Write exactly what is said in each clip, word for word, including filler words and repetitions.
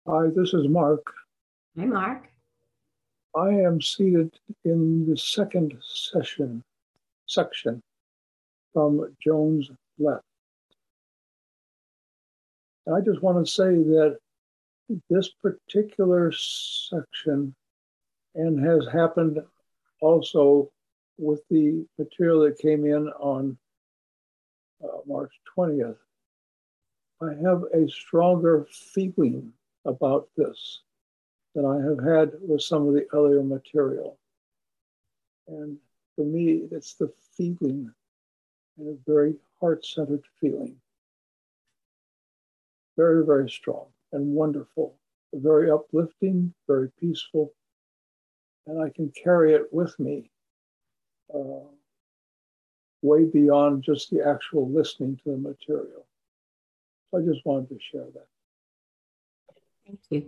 Hi, this is Mark. Hi, Mark. I am seated in the second session section from Joan's left. And I just want to say that this particular section, and has happened also with the material that came in on uh, March twentieth, I have a stronger feeling about this than I have had with some of the other material. And for me, it's the feeling, and a very heart-centered feeling. Very, very strong and wonderful, very uplifting, very peaceful. And I can carry it with me uh, way beyond just the actual listening to the material. So I just wanted to share that. Thank you.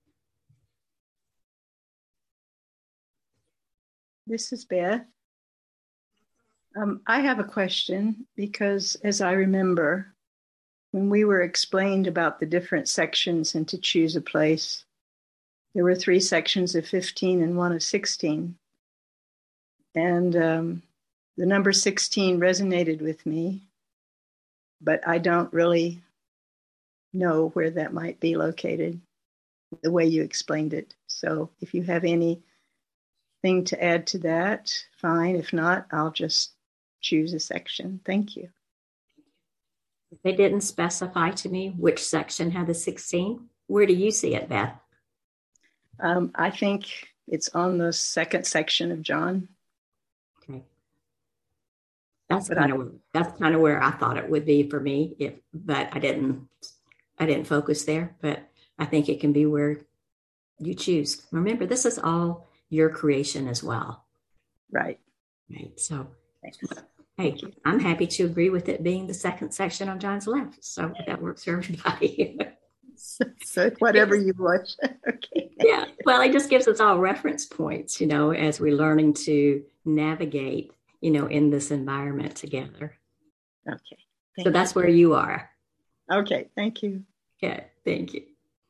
This is Beth. Um, I have a question because, as I remember, when we were explained about the different sections and to choose a place, there were three sections of fifteen and one of sixteen. And um, the number sixteen resonated with me, but I don't really know where that might be located, the way you explained it. So if you have anything to add to that, fine. If not, I'll just choose a section. Thank you. They didn't specify to me which section had the sixteen. Where do you see it, Beth? Um, I think it's on the second section of John. Okay. That's kind of that's kind of where I thought it would be for me, if but I didn't I didn't focus there. But I think it can be where you choose. Remember, this is all your creation as well. Right. Right. So Thanks. Hey, I'm happy to agree with it being the second section on John's left. So that works for everybody. so, so whatever you watch. Okay. Yeah. Well, it just gives us all reference points, you know, as we're learning to navigate, you know, in this environment together. Okay. So that's where you are. Okay. Thank you. Yeah. Thank you.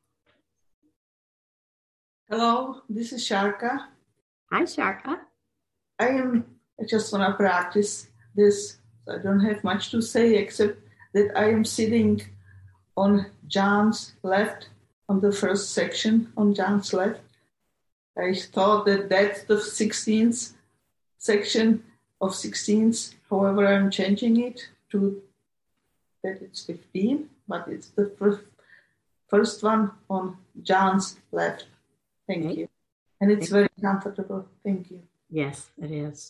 Hello, this is Sharka. Hi, Sharka. I am I just want to practice this. I don't have much to say except that I am sitting on John's left, on the first section on John's left. I thought that that's the sixteenth section of sixteenth. However, I'm changing it to that it's fifteen, but it's the first, first one on John's left. Thank okay. you. And it's very comfortable. Thank you. Yes, it is.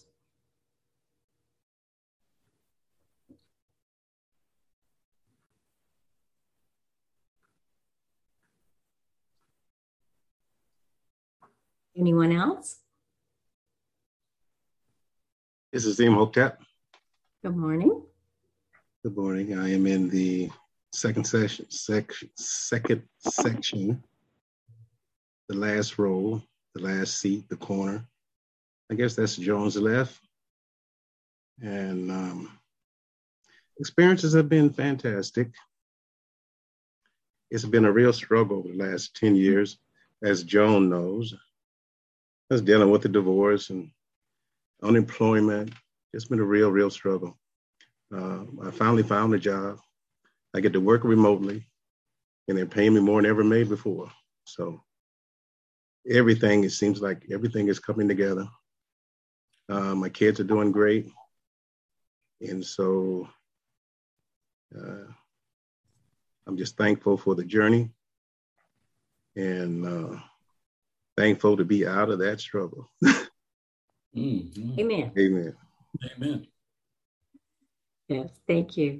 Anyone else? This is Imhotep. Good morning. Good morning. I am in the second session, section, second section, the last row, the last seat, the corner. I guess that's Joan's left. And um, experiences have been fantastic. It's been a real struggle over the last ten years, as Joan knows. I was dealing with the divorce and unemployment. It's been a real, real struggle. Uh, I finally found a job. I get to work remotely, and they're paying me more than ever made before. So everything, it seems like everything is coming together. Uh, my kids are doing great. And so uh, I'm just thankful for the journey and uh, thankful to be out of that struggle. mm-hmm. Amen. Amen. Amen. Yes, thank you.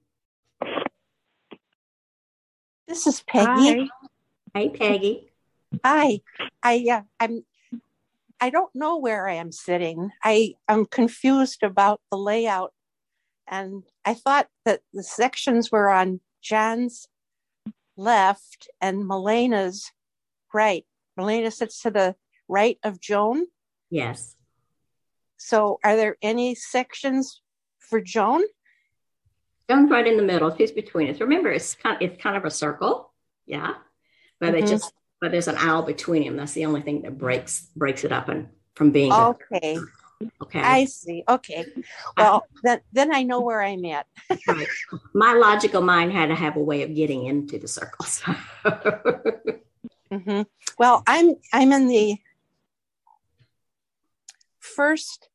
This is Peggy. Hi. Hey, Peggy. Hi. I uh, I'm. I don't know where I am sitting. I am confused about the layout, and I thought that the sections were on John's left and Melena's right. Melena sits to the right of Joan. Yes. So, are there any sections for Joan? Joan's right in the middle. She's between us. Remember, it's kind of, it's kind of a circle. Yeah. but Mhm. it just but there's an aisle between them. That's the only thing that breaks breaks it up and from being a- Okay. okay. I see. Okay. Well, then then I know where I'm at. Right. My logical mind had to have a way of getting into the circles. hmm Well, I'm I'm in the first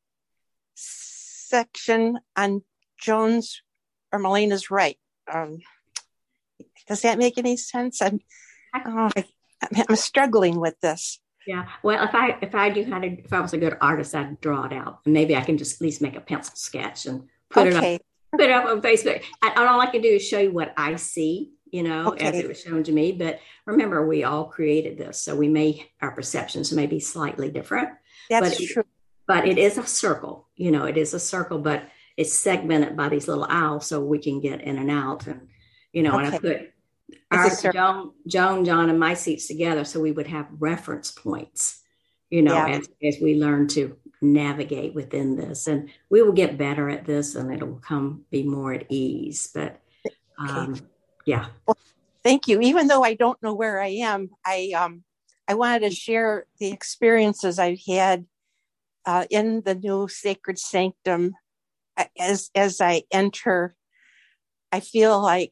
section on Joan's or Malena's right. Um, does that make any sense? I'm oh, I, I'm struggling with this. Yeah. Well, if I if I do how to if I was a good artist, I'd draw it out, and maybe I can just at least make a pencil sketch and put Okay. it up put it up on Facebook. And all I can do is show you what I see, you know, as Okay. it was shown to me. But remember, we all created this, so we may our perceptions may be slightly different. That's but it, true. but it is a circle, you know, it is a circle, but it's segmented by these little aisles, so we can get in and out, and you know, and I Okay. put It's our a circle. Joan, Joan, John, and my seats together, so we would have reference points, you know, Yeah. as, as we learn to navigate within this, and we will get better at this, and it'll come be more at ease. But um, Okay. yeah, Well, thank you. Even though I don't know where I am, I um I wanted to share the experiences I've had uh, in the new sacred sanctum. As as I enter, I feel like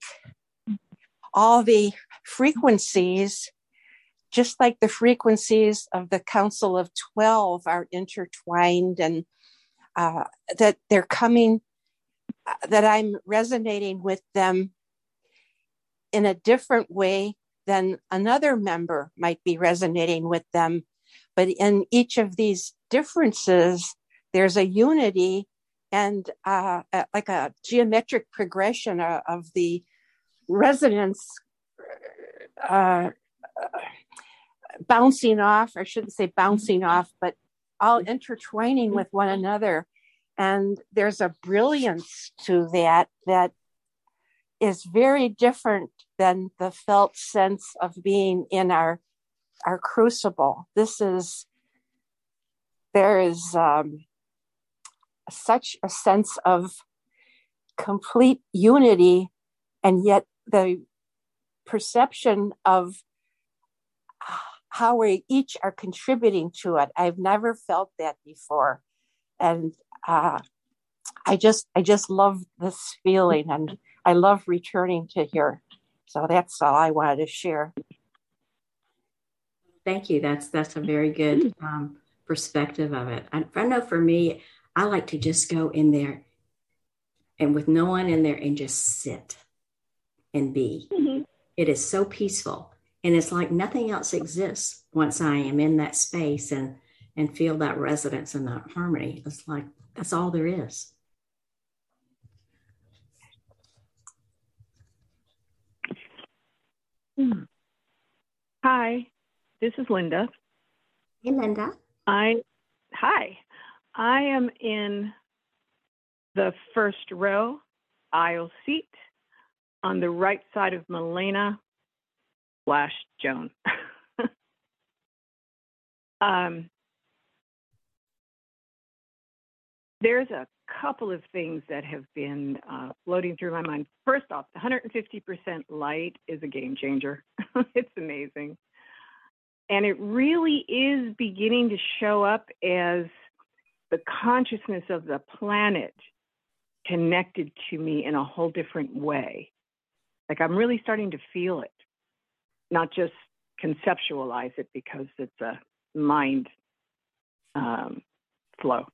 all the frequencies, just like the frequencies of the Council of twelve, are intertwined, and uh, that they're coming, uh, that I'm resonating with them in a different way than another member might be resonating with them. But in each of these differences, there's a unity and uh, a, like a geometric progression of, of the resonance uh, bouncing off, I shouldn't say bouncing off, but all intertwining with one another. And there's a brilliance to that that is very different than the felt sense of being in our our crucible. This is, there is um, such a sense of complete unity, and yet the perception of how we each are contributing to it. I've never felt that before. And uh, I just, I just love this feeling, and I love returning to here. So that's all I wanted to share. thank you. That's that's a very good um, perspective of it. I, I know for me, I like to just go in there and with no one in there and just sit and be. Mm-hmm. It is so peaceful, and it's like nothing else exists once I am in that space and and feel that resonance and that harmony. It's like that's all there is. Hi, this is Linda. Hey, Linda. I hi. I am in the first row, aisle seat, on the right side of Malena slash Joan. um, there's a couple of things that have been uh, floating through my mind. First off, one hundred fifty percent light is a game changer. It's amazing. And it really is beginning to show up as the consciousness of the planet connected to me in a whole different way. Like I'm really starting to feel it, not just conceptualize it because it's a mind um, flow.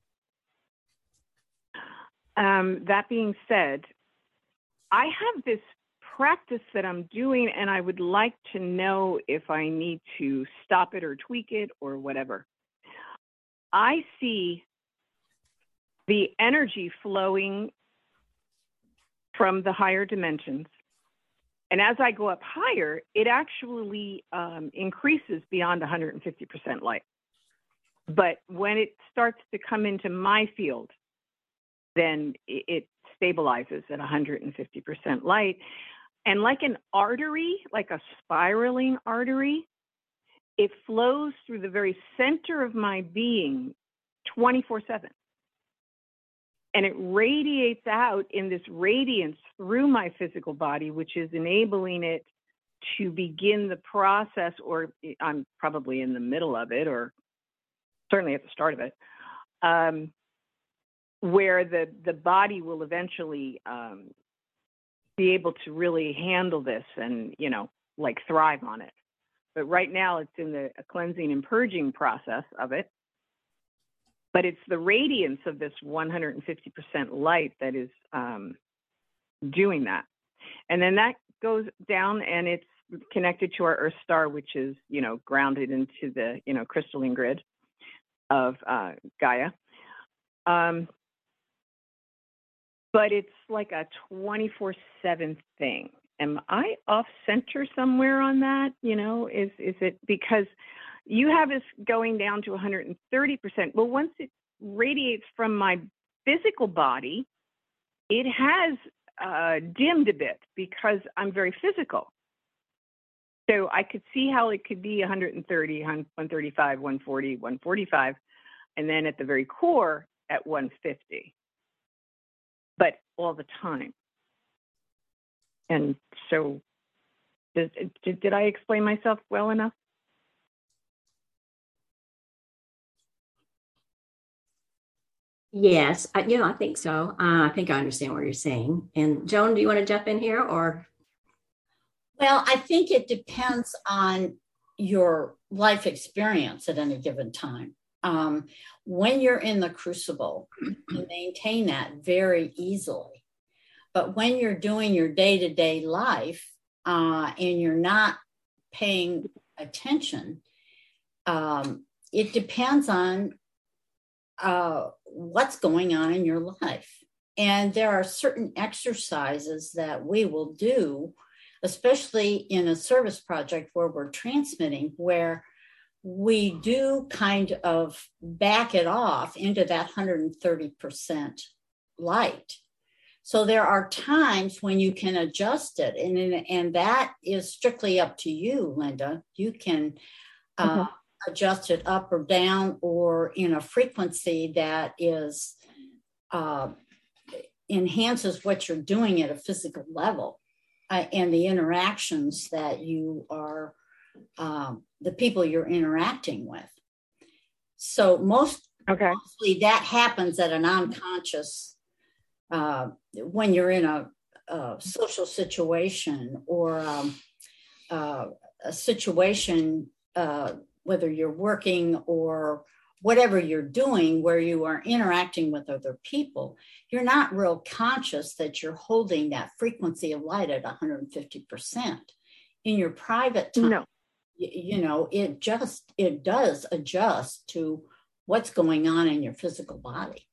Um, that being said, I have this practice that I'm doing, and I would like to know if I need to stop it or tweak it or whatever. I see the energy flowing from the higher dimensions. And as I go up higher, it actually um, increases beyond one hundred fifty percent light. But when it starts to come into my field, then it stabilizes at one hundred fifty percent light. And like an artery, like a spiraling artery, it flows through the very center of my being twenty-four seven. And it radiates out in this radiance through my physical body, which is enabling it to begin the process, or I'm probably in the middle of it, or certainly at the start of it, um, where the, the body will eventually um, be able to really handle this and, you know, like thrive on it. But right now it's in the cleansing and purging process of it. But it's the radiance of this one hundred fifty percent light that is um, doing that. And then that goes down and it's connected to our Earth star, which is, you know, grounded into the, you know, crystalline grid of uh, Gaia. Um, but it's like a twenty-four seven thing. Am I off center somewhere on that? You know, is, is it because you have us going down to one hundred thirty percent. Well, once it radiates from my physical body, it has uh, dimmed a bit because I'm very physical. So I could see how it could be one hundred thirty, one thirty-five, one forty, one forty-five, and then at the very core at one fifty, but all the time. And so did, did, did I explain myself well enough? Yes, I, you know, I think so. Uh, I think I understand what you're saying. And Joan, do you want to jump in here or? Well, I think it depends on your life experience at any given time. Um, when you're in the crucible, you maintain that very easily. But when you're doing your day-to-day life uh, and you're not paying attention, um, it depends on uh, what's going on in your life. And there are certain exercises that we will do, especially in a service project where we're transmitting, where we do kind of back it off into that one hundred thirty percent light. So there are times when you can adjust it, and, and that is strictly up to you, Linda. You can uh, mm-hmm. adjust it up or down, or in a frequency that is uh, enhances what you're doing at a physical level uh, and the interactions that you are, um, the people you're interacting with. So most okay. mostly that happens at an unconscious Uh, when you're in a, a social situation or um, uh, a situation, uh, whether you're working or whatever you're doing, where you are interacting with other people, you're not real conscious that you're holding that frequency of light at one hundred fifty percent. In your private time, no. you, you know, it just, it does adjust to what's going on in your physical body.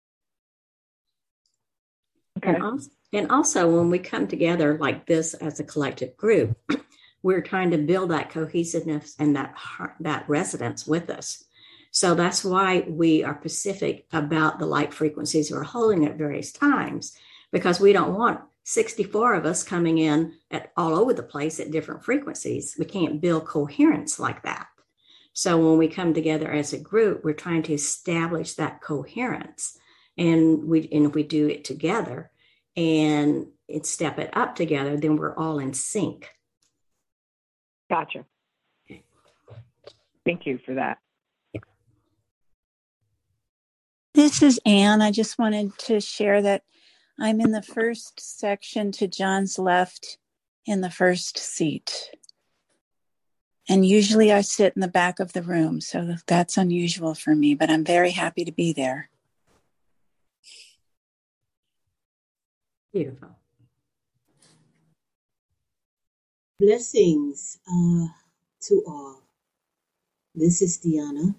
Okay. And, also, and also when we come together like this as a collective group, we're trying to build that cohesiveness and that that resonance with us. So that's why we are specific about the light frequencies we're holding at various times, because we don't want sixty-four of us coming in at all over the place at different frequencies. We can't build coherence like that. So when we come together as a group, we're trying to establish that coherence. And we and if we do it together and it step it up together, then we're all in sync. Gotcha. Thank you for that. This is Anne. I just wanted to share that I'm in the first section to John's left in the first seat. And usually I sit in the back of the room, so that's unusual for me, but I'm very happy to be there. Beautiful. Blessings uh, to all. This is Deanna,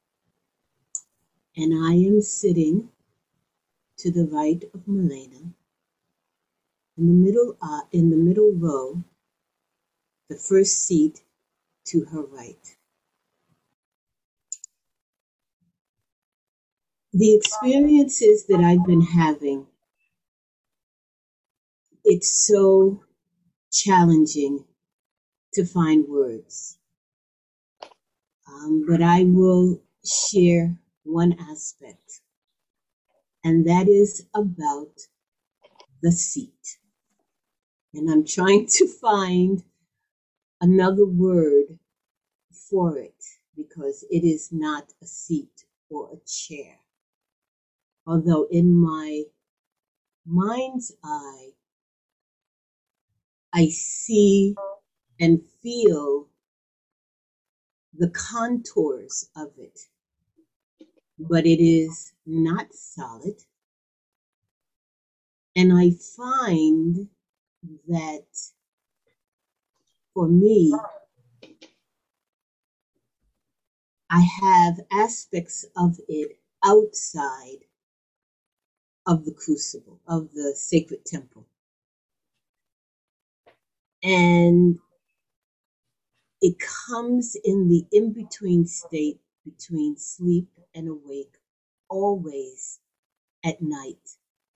and I am sitting to the right of Milena, in the middle, uh, in the middle row, the first seat to her right. The experiences that I've been having, it's so challenging to find words. Um, but I will share one aspect, and that is about the seat. And I'm trying to find another word for it because it is not a seat or a chair. Although in my mind's eye, I see and feel the contours of it, but it is not solid. And I find that for me, I have aspects of it outside of the crucible, of the sacred temple. And it comes in the in-between state between sleep and awake, always at night.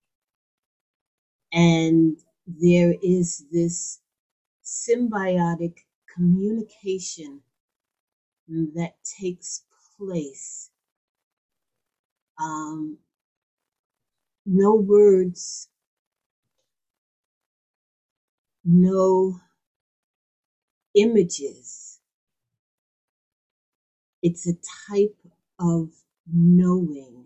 And there is this symbiotic communication that takes place. Um, no words, no images. It's a type of knowing.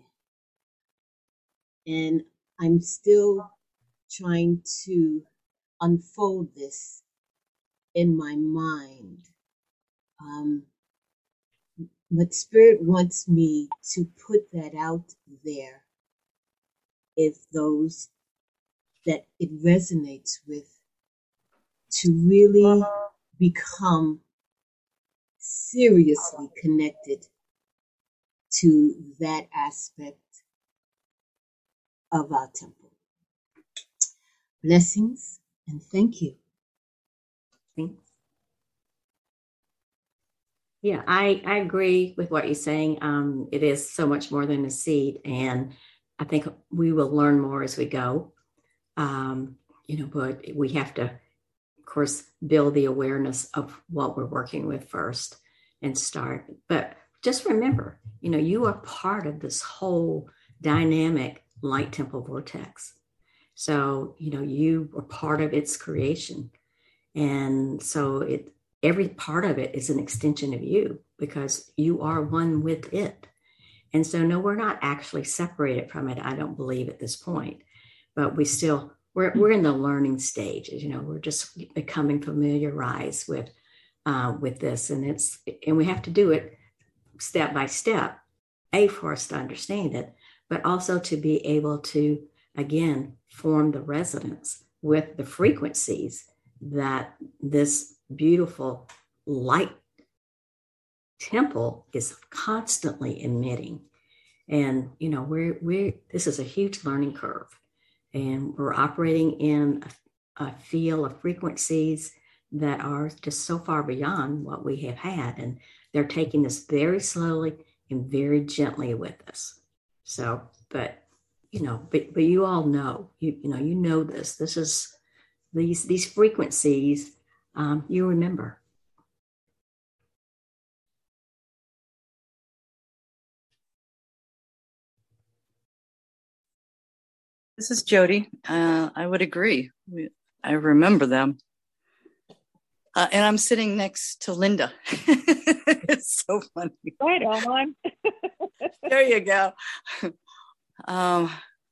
And I'm still trying to unfold this in my mind. Um, but Spirit wants me to put that out there if those that it resonates with, to really become seriously connected to that aspect of our temple. Blessings and thank you. Thanks. Yeah, I, I agree with what you're saying. Um, it is so much more than a seed, and I think we will learn more as we go. Um, you know, but we have to, of course, build the awareness of what we're working with first and start. But just remember, you know, you are part of this whole dynamic light temple vortex. So, you know, you are part of its creation. And so it every part of it is an extension of you because you are one with it. And so, no, we're not actually separated from it, I don't believe at this point. But we still, we're we're in the learning stages, you know, we're just becoming familiarized with uh, with this. And it's and we have to do it step by step, A, for us to understand it, but also to be able to, again, form the resonance with the frequencies that this beautiful light temple is constantly emitting. And, you know, we're, we're, this is a huge learning curve, and we're operating in a, a field of frequencies that are just so far beyond what we have had. And they're taking this very slowly and very gently with us. So, but, you know, but, but you all know, you, you know, you know, this, this is these, these frequencies, um, you remember. This is Jody. Uh, I would agree. We, I remember them. Uh, and I'm sitting next to Linda. It's so funny. Right on. There you go. Um,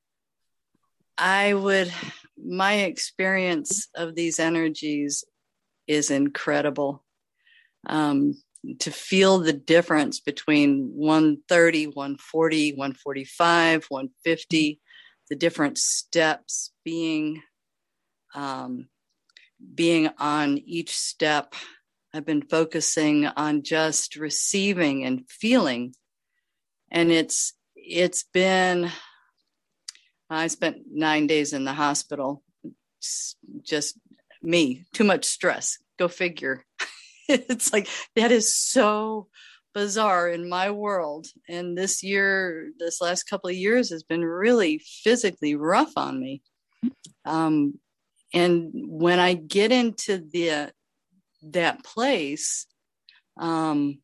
I would, my experience of these energies is incredible. Um, to feel the difference between one thirty, one forty, one forty-five, one fifty, the different steps being, um, being on each step. I've been focusing on just receiving and feeling. And it's, it's been, I spent nine days in the hospital. It's just me, too much stress. Go figure. It's like, that is so bizarre in my world. And this year, this last couple of years has been really physically rough on me. Um, and when I get into the, that place, um,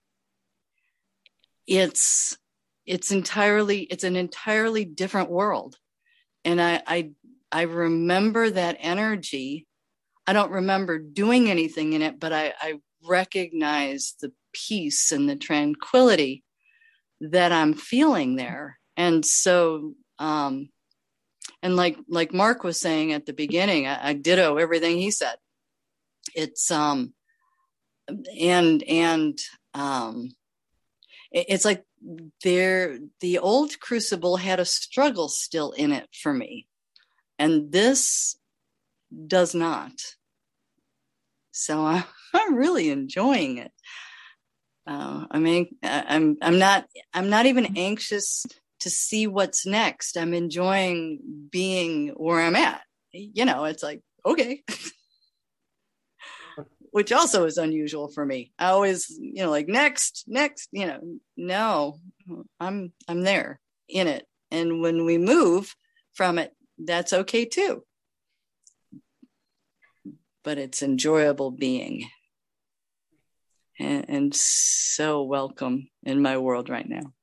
it's, it's entirely, it's an entirely different world. And I, I, I remember that energy. I don't remember doing anything in it, but I, I recognize the peace and the tranquility that I'm feeling there. And so, um, and like, like Mark was saying at the beginning, I, I ditto everything he said. It's, um, and, and, um, it, it's like there, the old crucible had a struggle still in it for me. And this does not. So I, I'm really enjoying it. Uh, I mean, I'm I'm not I'm not even anxious to see what's next. I'm enjoying being where I'm at. You know, it's like, okay, which also is unusual for me. I always, you know, like next, next, you know, no, I'm I'm there in it. And when we move from it, that's okay too. But it's enjoyable being. And, and so welcome in my world right now.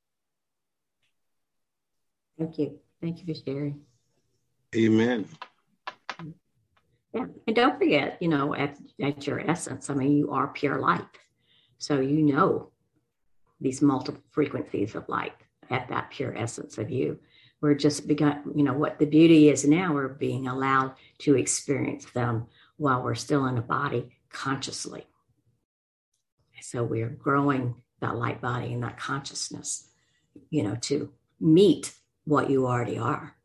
Thank you. Thank you for sharing. Amen. Yeah. And don't forget, you know, at, at your essence, I mean, you are pure light. So you know these multiple frequencies of light at that pure essence of you. We're just begun, you know, what the beauty is now, we're being allowed to experience them while we're still in a body consciously. So we're growing that light body and that consciousness, you know, to meet what you already are.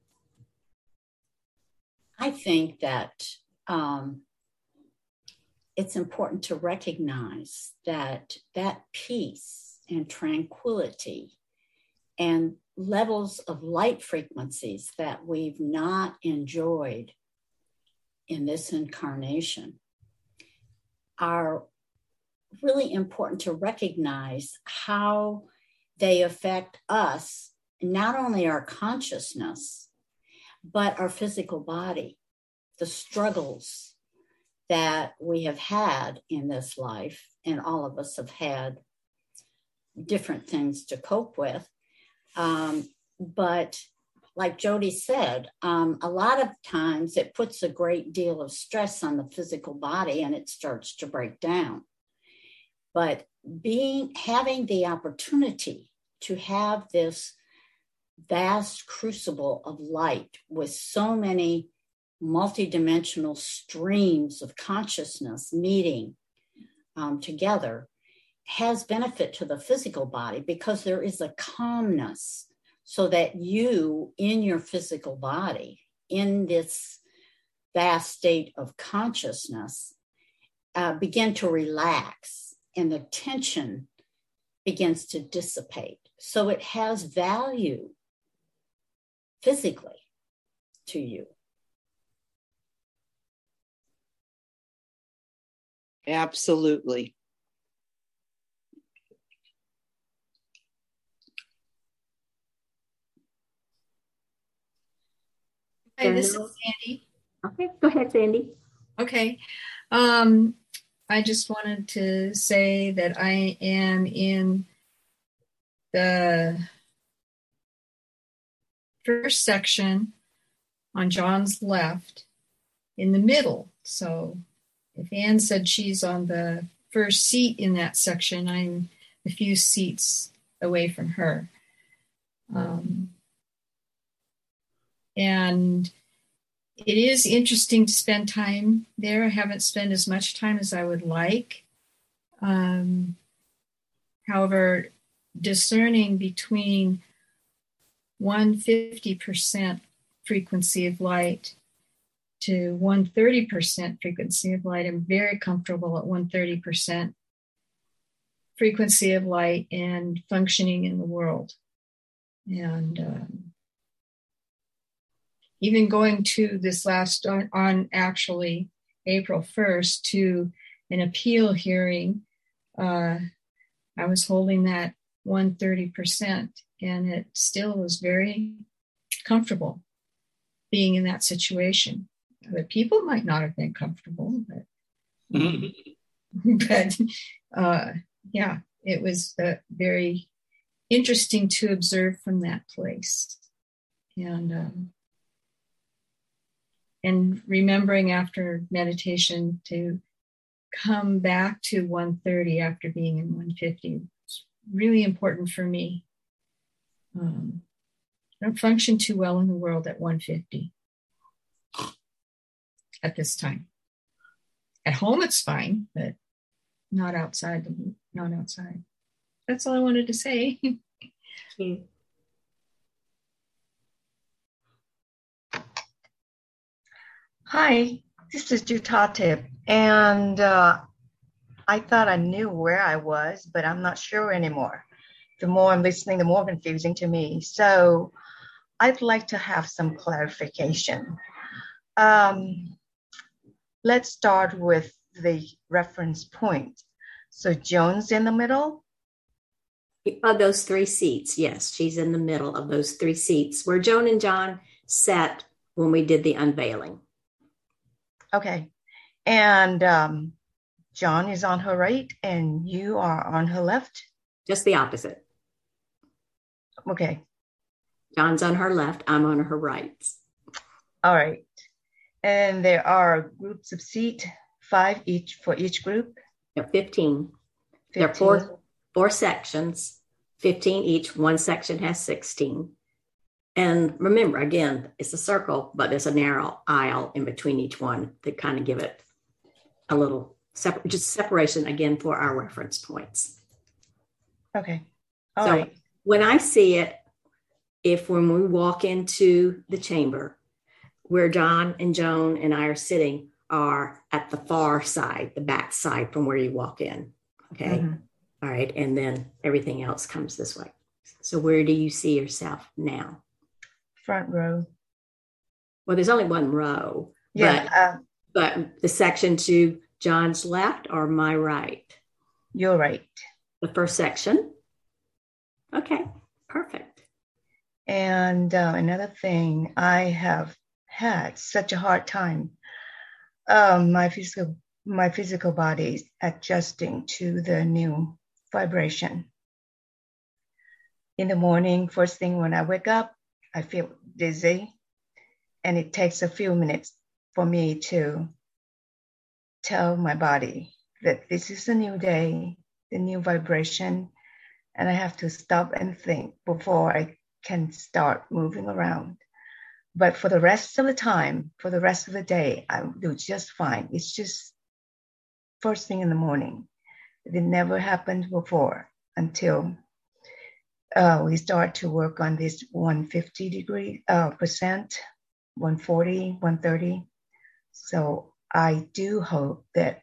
I think that um, it's important to recognize that that peace and tranquility and levels of light frequencies that we've not enjoyed in this incarnation are really important to recognize how they affect us, not only our consciousness, but our physical body, the struggles that we have had in this life, and all of us have had different things to cope with. Um, but like Jody said, um, a lot of times it puts a great deal of stress on the physical body and it starts to break down. But being, having the opportunity to have this vast crucible of light with so many multidimensional streams of consciousness meeting um, together has benefit to the physical body, because there is a calmness so that you in your physical body, in this vast state of consciousness, uh, begin to relax. And the tension begins to dissipate. So it has value physically to you. Absolutely. Hi, this is Sandy. Okay, go ahead, Sandy. Okay. Um, I just wanted to say that I am in the first section on John's left, in the middle. So if Anne said she's on the first seat in that section, I'm a few seats away from her. Um, and it is interesting to spend time there. I haven't spent as much time as I would like. Um, however, discerning between one hundred fifty percent frequency of light to one hundred thirty percent frequency of light, I'm very comfortable at one hundred thirty percent frequency of light and functioning in the world. And um, even going to this last, on, on actually April first, to an appeal hearing, uh, I was holding that one hundred thirty percent, and it still was very comfortable being in that situation. Other people might not have been comfortable, but, but uh, yeah, it was uh, very interesting to observe from that place. And um, and remembering after meditation to come back to one thirty after being in one fifty. It's really important for me. Um, I don't function too well in the world at one fifty at this time. At home, it's fine, but not outside. The, not outside. That's all I wanted to say. Thank you. Hi, this is Jutatip, and uh, I thought I knew where I was, but I'm not sure anymore. The more I'm listening, the more confusing to me. So I'd like to have some clarification. Um, let's start with the reference point. So Joan's in the middle? Of those three seats, yes, she's in the middle of those three seats where Joan and John sat when we did the unveiling. Okay. And um, John is on her right and you are on her left? Just the opposite. Okay. John's on her left, I'm on her right. All right. And there are groups of seat, five each for each group? Yeah, fifteen. fifteen. There are four, four sections, fifteen each. One section has sixteen. And remember, again, it's a circle, but there's a narrow aisle in between each one to kind of give it a little separate, just separation again for our reference points. Okay. All so right. When I see it, if when we walk into the chamber where John and Joan and I are sitting are at the far side, the back side from where you walk in. Okay. Mm-hmm. All right. And then everything else comes this way. So where do you see yourself now? Front row. Well, there's only one row. Yeah. But, uh, but the section to John's left or my right? You're right. The first section. Okay. Perfect. And uh, another thing, I have had such a hard time. Um, my physical, my physical body adjusting to the new vibration. In the morning, first thing when I wake up, I feel dizzy, and it takes a few minutes for me to tell my body that this is a new day, the new vibration, and I have to stop and think before I can start moving around. But for the rest of the time, for the rest of the day, I do just fine. It's just first thing in the morning. It never happened before until uh, we start to work on this one hundred fifty degree uh, percent, one forty, one thirty. So I do hope that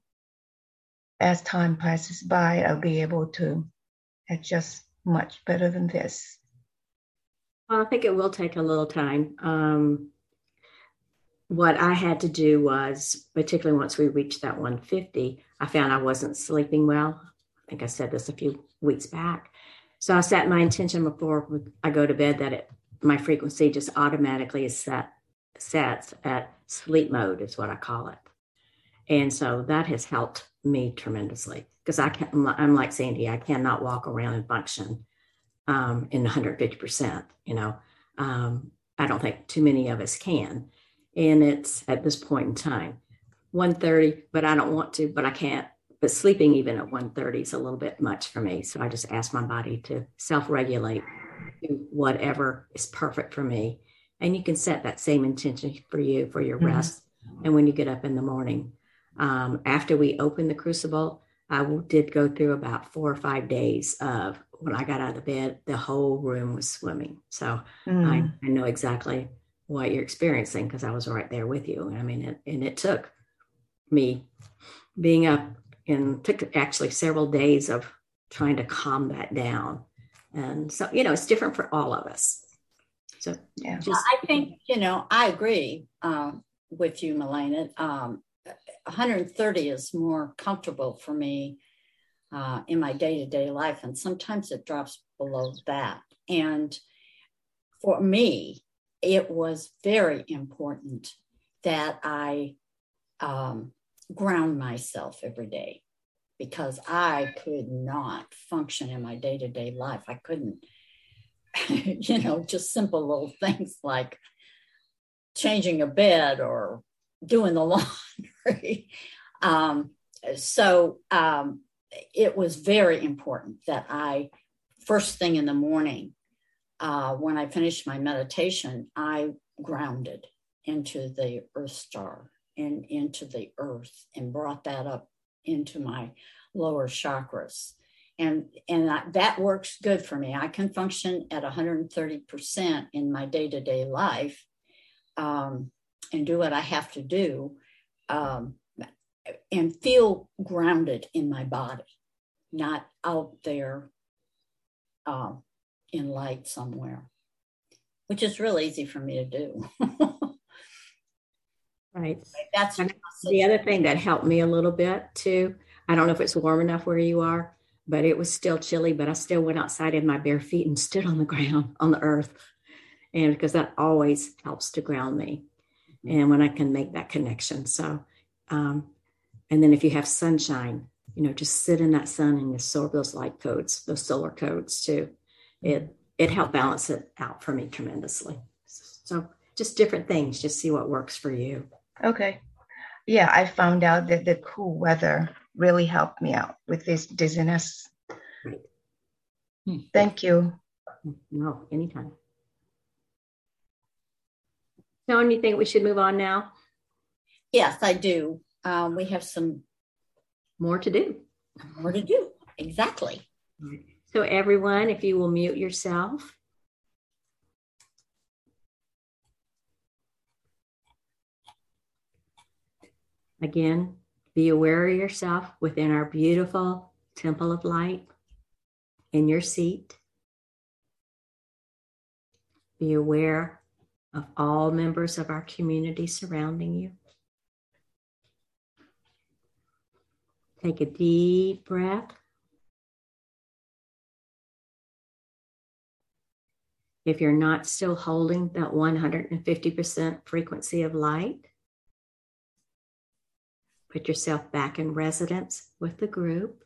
as time passes by, I'll be able to adjust much better than this. Well, I think it will take a little time. Um, what I had to do was, particularly once we reached that one fifty, I found I wasn't sleeping well. I think I said this a few weeks back. So I set my intention before I go to bed that it, my frequency just automatically is set, sets at sleep mode is what I call it. And so that has helped me tremendously because I can't, I'm like Sandy, I cannot walk around and function um, in one hundred fifty percent, you know. Um, I don't think too many of us can. And it's at this point in time, one thirty, but I don't want to, but I can't. But sleeping even at one thirty is a little bit much for me. So I just ask my body to self-regulate to whatever is perfect for me. And you can set that same intention for you, for your mm-hmm. rest. And when you get up in the morning, um, after we opened the crucible, I did go through about four or five days of when I got out of the bed, the whole room was swimming. So mm. I, I know exactly what you're experiencing because I was right there with you. I mean, it, and it took me being up and took actually several days of trying to calm that down. And so, you know, it's different for all of us. So yeah, just, I think, you know, I agree um, with you, Malena. Um, one hundred thirty is more comfortable for me uh, in my day-to-day life. And sometimes it drops below that. And for me, it was very important that I um, ground myself every day because I could not function in my day-to-day life. I couldn't, you know, just simple little things like changing a bed or doing the laundry. Um, so um, it was very important that I, first thing in the morning, uh, when I finished my meditation, I grounded into the earth star and into the earth and brought that up into my lower chakras. And, and that, that works good for me. I can function at one hundred thirty percent in my day-to-day life um, and do what I have to do um, and feel grounded in my body, not out there um, in light somewhere, which is real easy for me to do. Right. That's the other thing that helped me a little bit too. I don't know if it's warm enough where you are, but it was still chilly, but I still went outside in my bare feet and stood on the ground, on the earth. And because that always helps to ground me. Mm-hmm. And when I can make that connection. So, um, and then if you have sunshine, you know, just sit in that sun and absorb those light codes, those solar codes too. It, it helped balance it out for me tremendously. So just different things, just see what works for you. Okay. Yeah, I found out that the cool weather really helped me out with this dizziness. Right. Thank you. No, anytime. Joan, you think we should move on now? Yes, I do. Um, we have some more to do. More to do. Exactly. So everyone, if you will mute yourself. Again, be aware of yourself within our beautiful temple of light in your seat. Be aware of all members of our community surrounding you. Take a deep breath. If you're not still holding that one hundred fifty percent frequency of light, put yourself back in resonance with the group.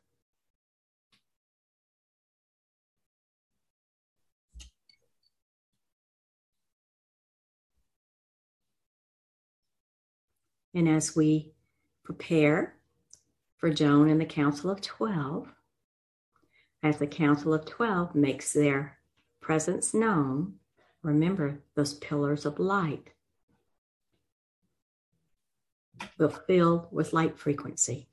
And as we prepare for Joan and the Council of twelve, as the Council of twelve makes their presence known, remember those pillars of light will fill with light frequency.